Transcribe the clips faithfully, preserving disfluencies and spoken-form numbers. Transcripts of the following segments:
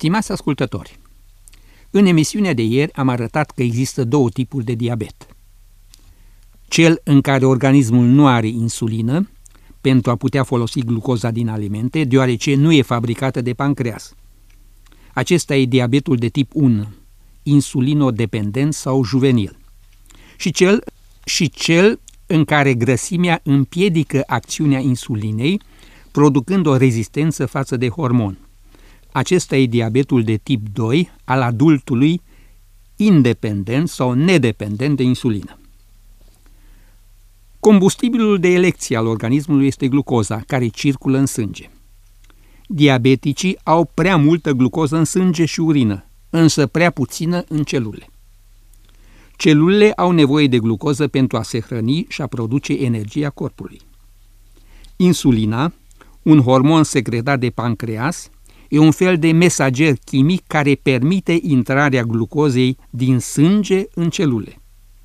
Stimați ascultători, în emisiunea de ieri am arătat că există două tipuri de diabet. Cel în care organismul nu are insulină pentru a putea folosi glucoza din alimente, deoarece nu e fabricată de pancreas. Acesta e diabetul de tip unu, insulinodependent sau juvenil. Și cel, și cel în care grăsimea împiedică acțiunea insulinei, producând o rezistență față de hormon. Acesta e diabetul de tip doi al adultului independent sau nedependent de insulină. Combustibilul de elecție al organismului este glucoza, care circulă în sânge. Diabeticii au prea multă glucoză în sânge și urină, însă prea puțină în celule. Celulele au nevoie de glucoză pentru a se hrăni și a produce energia corpului. Insulina, un hormon secretat de pancreas, e un fel de mesager chimic care permite intrarea glucozei din sânge în celule.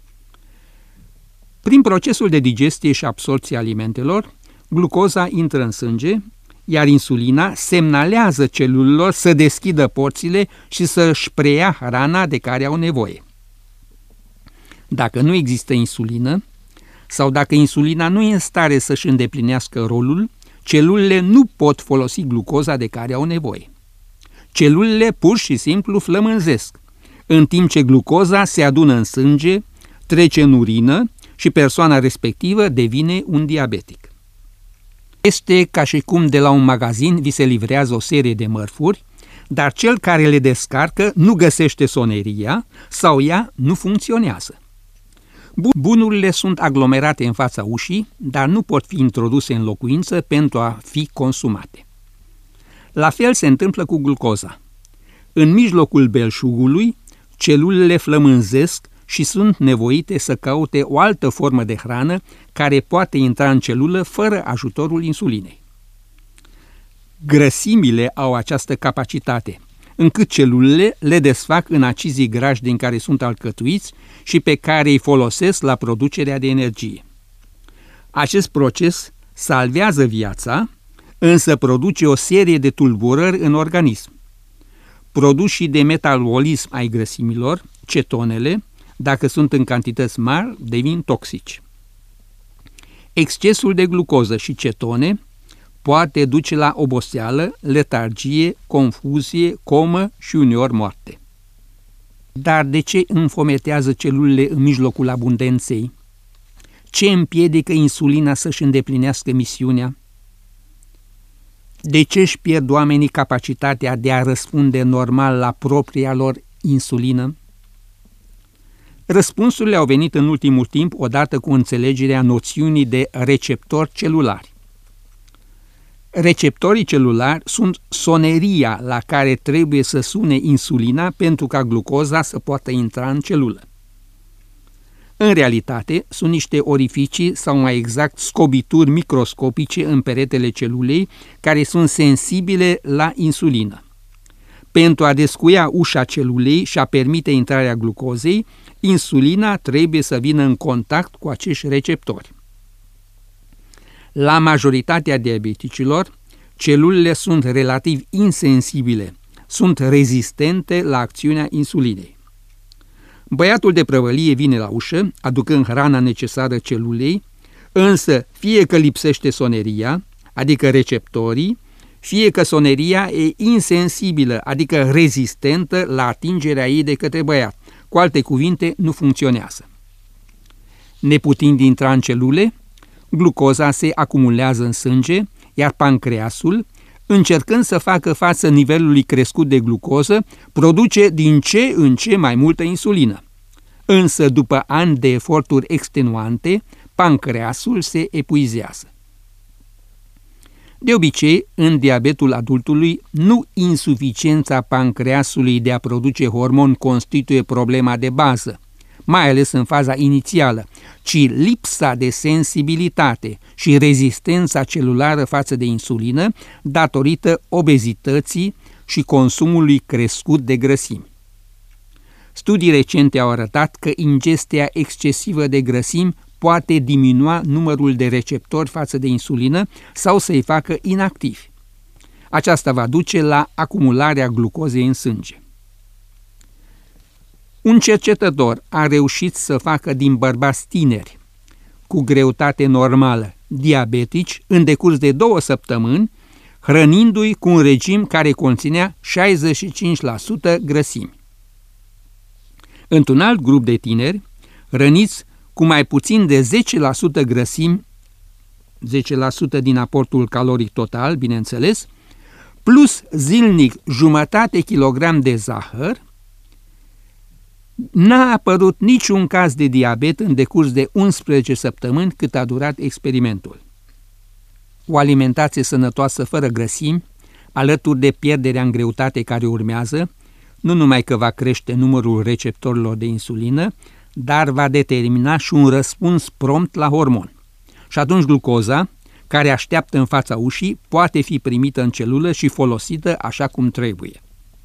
Prin procesul de digestie și absorbție alimentelor, glucoza intră în sânge, iar insulina semnalează celulelor să deschidă porțile și să-și preia hrana de care au nevoie. Dacă nu există insulină, sau dacă insulina nu e în stare să-și îndeplinească rolul, celulele nu pot folosi glucoza de care au nevoie. Celulele pur și simplu flămânzesc, în timp ce glucoza se adună în sânge, trece în urină și persoana respectivă devine un diabetic. Este ca și cum de la un magazin vi se livrează o serie de mărfuri, dar cel care le descarcă nu găsește soneria sau ea nu funcționează. Bunurile sunt aglomerate în fața ușii, dar nu pot fi introduse în locuință pentru a fi consumate. La fel se întâmplă cu glucoza. În mijlocul belșugului, celulele flămânzesc și sunt nevoite să caute o altă formă de hrană care poate intra în celulă fără ajutorul insulinei. Grăsimile au această capacitate, încât celulele le desfac în acizii grași din care sunt alcătuiți și pe care îi folosesc la producerea de energie. Acest proces salvează viața, însă produce o serie de tulburări în organism. Produsii de metabolism ai grăsimilor, cetonele, dacă sunt în cantități mari, devin toxici. Excesul de glucoză și cetone poate duce la oboseală, letargie, confuzie, comă și uneori moarte. Dar de ce înfometează celulele în mijlocul abundenței? Ce împiedică insulina să-și îndeplinească misiunea? De ce își pierd oamenii capacitatea de a răspunde normal la propria lor insulină? Răspunsurile au venit în ultimul timp odată cu înțelegerea noțiunii de receptori celulari. Receptorii celulari sunt soneria la care trebuie să sune insulina pentru ca glucoza să poată intra în celulă. În realitate, sunt niște orificii sau mai exact scobituri microscopice în peretele celulei care sunt sensibile la insulină. Pentru a descuia ușa celulei și a permite intrarea glucozei, insulina trebuie să vină în contact cu acești receptori. La majoritatea diabeticilor, celulele sunt relativ insensibile, sunt rezistente la acțiunea insulinei. Băiatul de prăvălie vine la ușă, aducând hrana necesară celulei, însă fie că lipsește soneria, adică receptorii, fie că soneria e insensibilă, adică rezistentă la atingerea ei de către băiat. Cu alte cuvinte, nu funcționează. Neputind intra în celule, glucoza se acumulează în sânge, iar pancreasul, încercând să facă față nivelului crescut de glucoză, produce din ce în ce mai multă insulină. Însă, după ani de eforturi extenuante, pancreasul se epuizează. De obicei, în diabetul adultului, nu insuficiența pancreasului de a produce hormon constituie problema de bază, mai ales în faza inițială, ci lipsa de sensibilitate și rezistența celulară față de insulină datorită obezității și consumului crescut de grăsimi. Studii recente au arătat că ingestia excesivă de grăsimi poate diminua numărul de receptori față de insulină sau să-i facă inactivi. Aceasta va duce la acumularea glucozei în sânge. Un cercetător a reușit să facă din bărbați tineri cu greutate normală diabetici în decurs de două săptămâni, hrănindu-i cu un regim care conținea șaizeci și cinci la sută grăsimi. Într-un alt grup de tineri, hrăniți cu mai puțin de zece la sută grăsimi, zece la sută din aportul caloric total, bineînțeles, plus zilnic jumătate kilogram de zahăr, n-a apărut niciun caz de diabet în decurs de unsprezece săptămâni cât a durat experimentul. O alimentație sănătoasă fără grăsimi, alături de pierderea în greutate care urmează, nu numai că va crește numărul receptorilor de insulină, dar va determina și un răspuns prompt la hormon. Și atunci glucoza, care așteaptă în fața ușii, poate fi primită în celulă și folosită așa cum trebuie.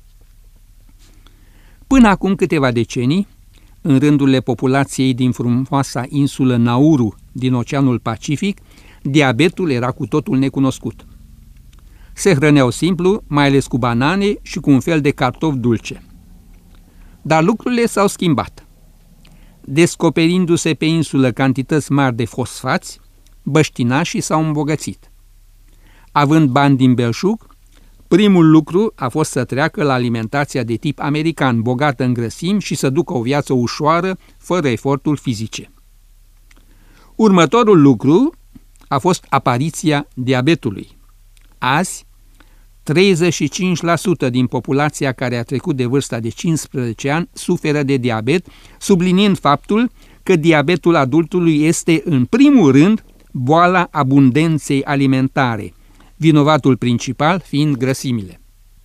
Până acum câteva decenii, în rândurile populației din frumoasa insulă Nauru din Oceanul Pacific, diabetul era cu totul necunoscut. Se hrăneau simplu, mai ales cu banane și cu un fel de cartof dulce. Dar lucrurile s-au schimbat. Descoperindu-se pe insulă cantități mari de fosfați, băștinașii s-au îmbogățit. Având bani din belșug, primul lucru a fost să treacă la alimentația de tip american, bogată în grăsimi și să ducă o viață ușoară, fără eforturi fizice. Următorul lucru a fost apariția diabetului. Azi, treizeci și cinci la sută din populația care a trecut de vârsta de cincisprezece ani suferă de diabet, subliniind faptul că diabetul adultului este, în primul rând, boala abundenței alimentare, vinovatul principal fiind grăsimile.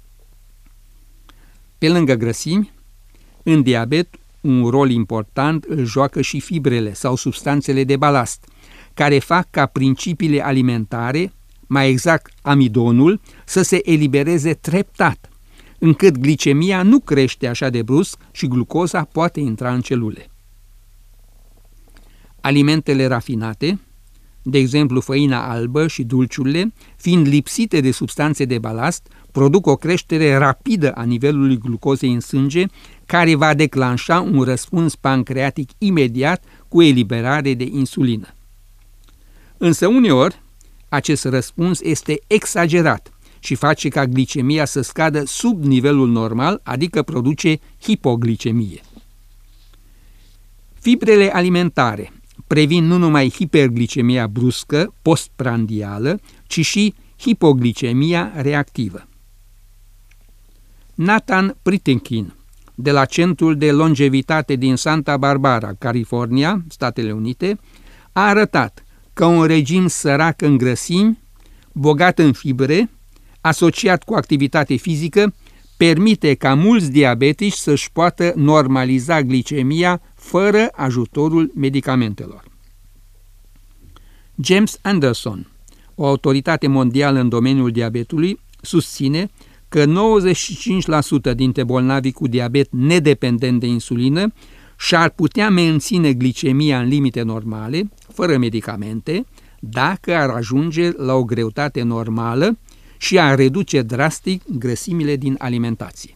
Pe lângă grăsimi, în diabet, un rol important îl joacă și fibrele sau substanțele de balast, care fac ca principiile alimentare, mai exact amidonul, să se elibereze treptat, încât glicemia nu crește așa de brusc și glucoza poate intra în celule. Alimentele rafinate, de exemplu făina albă și dulciurile, fiind lipsite de substanțe de balast, produc o creștere rapidă a nivelului glucozei în sânge, care va declanșa un răspuns pancreatic imediat cu eliberare de insulină. Însă uneori, acest răspuns este exagerat și face ca glicemia să scadă sub nivelul normal, adică produce hipoglicemie. Fibrele alimentare previn nu numai hiperglicemia bruscă, postprandială, ci și hipoglicemia reactivă. Nathan Pritenkin, de la Centrul de Longevitate din Santa Barbara, California, Statele Unite, a arătat că un regim sărac în grăsimi, bogat în fibre, asociat cu activitate fizică, permite ca mulți diabetici să-și poată normaliza glicemia fără ajutorul medicamentelor. James Anderson, o autoritate mondială în domeniul diabetului, susține că nouăzeci și cinci la sută dintre bolnavii cu diabet nedependent de insulină și-ar putea menține glicemia în limite normale, fără medicamente, dacă ar ajunge la o greutate normală și ar reduce drastic grăsimile din alimentație.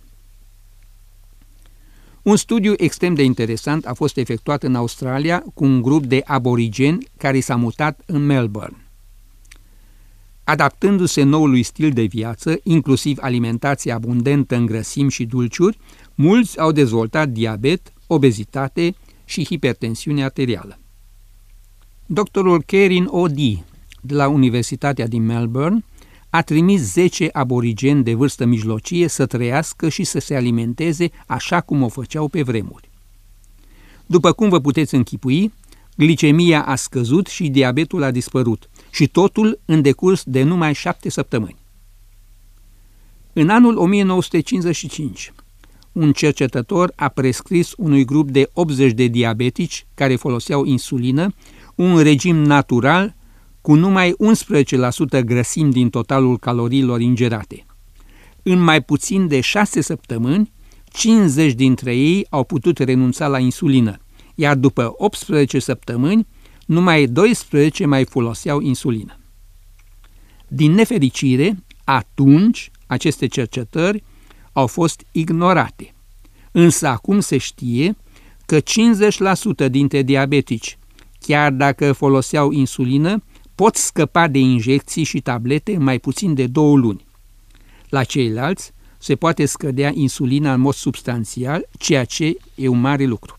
Un studiu extrem de interesant a fost efectuat în Australia cu un grup de aborigeni care s-a mutat în Melbourne. Adaptându-se noului stil de viață, inclusiv alimentație abundentă în grăsimi și dulciuri, mulți au dezvoltat diabet, obezitate și hipertensiune arterială. Doctorul Kieran O'Dea, de la Universitatea din Melbourne, a trimis zece aborigeni de vârstă mijlocie să trăiască și să se alimenteze așa cum o făceau pe vremuri. După cum vă puteți închipui, glicemia a scăzut și diabetul a dispărut, și totul în decurs de numai șapte săptămâni. În anul o mie nouă sute cincizeci și cinci, un cercetător a prescris unui grup de optzeci de diabetici care foloseau insulină un regim natural cu numai unsprezece la sută grăsimi din totalul caloriilor ingerate. În mai puțin de șase săptămâni, cincizeci dintre ei au putut renunța la insulină, iar după optsprezece săptămâni, numai doisprezece mai foloseau insulină. Din nefericire, Atunci, aceste cercetări au fost ignorate. Însă acum se știe că cincizeci la sută dintre diabetici, chiar dacă foloseau insulină, pot scăpa de injecții și tablete în mai puțin de două luni. La ceilalți se poate scădea insulina în mod substanțial, ceea ce e un mare lucru.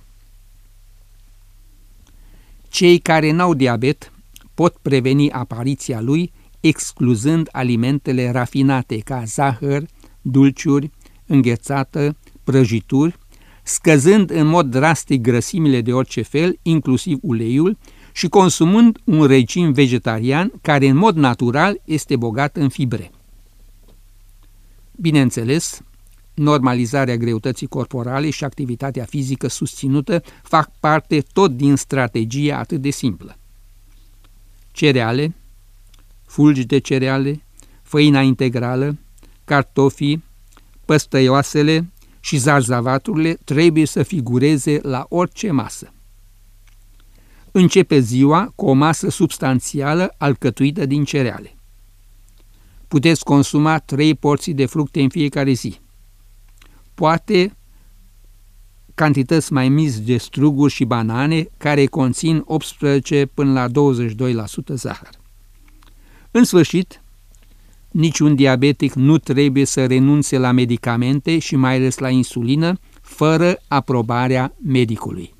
Cei care n-au diabet pot preveni apariția lui excluzând alimentele rafinate ca zahăr, dulciuri, înghețată, prăjituri, scăzând în mod drastic grăsimile de orice fel, inclusiv uleiul, și consumând un regim vegetarian care în mod natural este bogat în fibre. Bineînțeles, normalizarea greutății corporale și activitatea fizică susținută fac parte tot din strategia atât de simplă. Cereale, fulgi de cereale, făina integrală, cartofii, păstăioasele și zarzavaturile trebuie să figureze la orice masă. Începe ziua cu o masă substanțială alcătuită din cereale. Puteți consuma trei porții de fructe în fiecare zi. Poate cantități mai mici de struguri și banane care conțin optsprezece până la douăzeci și doi la sută zahăr. În sfârșit, niciun diabetic nu trebuie să renunțe la medicamente și mai ales la insulină fără aprobarea medicului.